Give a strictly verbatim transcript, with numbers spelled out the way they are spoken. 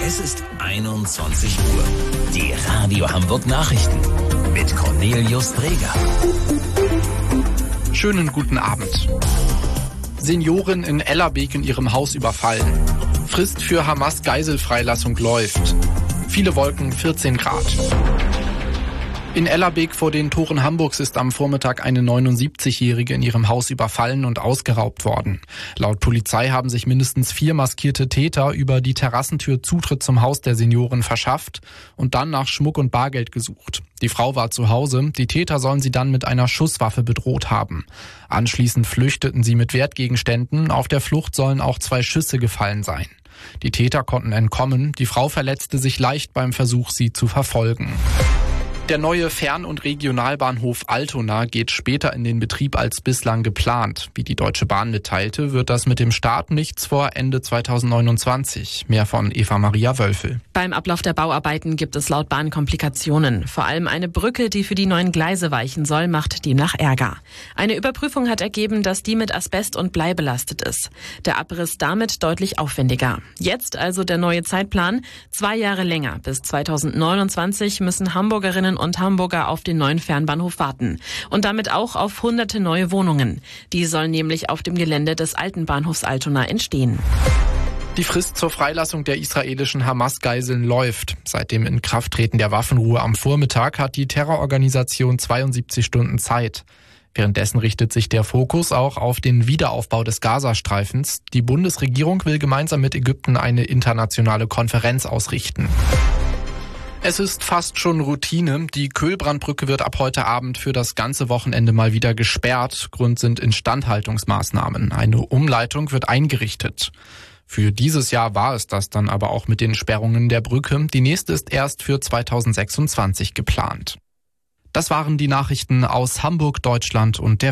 Es ist einundzwanzig Uhr. Die Radio Hamburg Nachrichten mit Cornelius Dreger. Schönen guten Abend. Seniorin in Ellerbeek in ihrem Haus überfallen. Frist für Hamas-Geiselfreilassung läuft. Viele Wolken, vierzehn Grad. In Ellerbeek vor den Toren Hamburgs ist am Vormittag eine neunundsiebzigjährige in ihrem Haus überfallen und ausgeraubt worden. Laut Polizei haben sich mindestens vier maskierte Täter über die Terrassentür Zutritt zum Haus der Seniorin verschafft und dann nach Schmuck und Bargeld gesucht. Die Frau war zu Hause, die Täter sollen sie dann mit einer Schusswaffe bedroht haben. Anschließend flüchteten sie mit Wertgegenständen, auf der Flucht sollen auch zwei Schüsse gefallen sein. Die Täter konnten entkommen, die Frau verletzte sich leicht beim Versuch, sie zu verfolgen. Der neue Fern- und Regionalbahnhof Altona geht später in den Betrieb als bislang geplant. Wie die Deutsche Bahn mitteilte, wird das mit dem Start nichts vor Ende zweitausendneunundzwanzig. Mehr von Eva-Maria Wölfel. Beim Ablauf der Bauarbeiten gibt es laut Bahn Komplikationen. Vor allem eine Brücke, die für die neuen Gleise weichen soll, macht demnach Ärger. Eine Überprüfung hat ergeben, dass die mit Asbest und Blei belastet ist. Der Abriss damit deutlich aufwendiger. Jetzt also der neue Zeitplan. Zwei Jahre länger. Bis zweitausendneunundzwanzig müssen Hamburgerinnen und Hamburger auf den neuen Fernbahnhof warten. Und damit auch auf hunderte neue Wohnungen. Die sollen nämlich auf dem Gelände des alten Bahnhofs Altona entstehen. Die Frist zur Freilassung der israelischen Hamas-Geiseln läuft. Seit dem Inkrafttreten der Waffenruhe am Vormittag hat die Terrororganisation zweiundsiebzig Stunden Zeit. Währenddessen richtet sich der Fokus auch auf den Wiederaufbau des Gazastreifens. Die Bundesregierung will gemeinsam mit Ägypten eine internationale Konferenz ausrichten. Es ist fast schon Routine. Die Köhlbrandbrücke wird ab heute Abend für das ganze Wochenende mal wieder gesperrt. Grund sind Instandhaltungsmaßnahmen. Eine Umleitung wird eingerichtet. Für dieses Jahr war es das dann aber auch mit den Sperrungen der Brücke. Die nächste ist erst für zweitausendsechsundzwanzig geplant. Das waren die Nachrichten aus Hamburg, Deutschland und der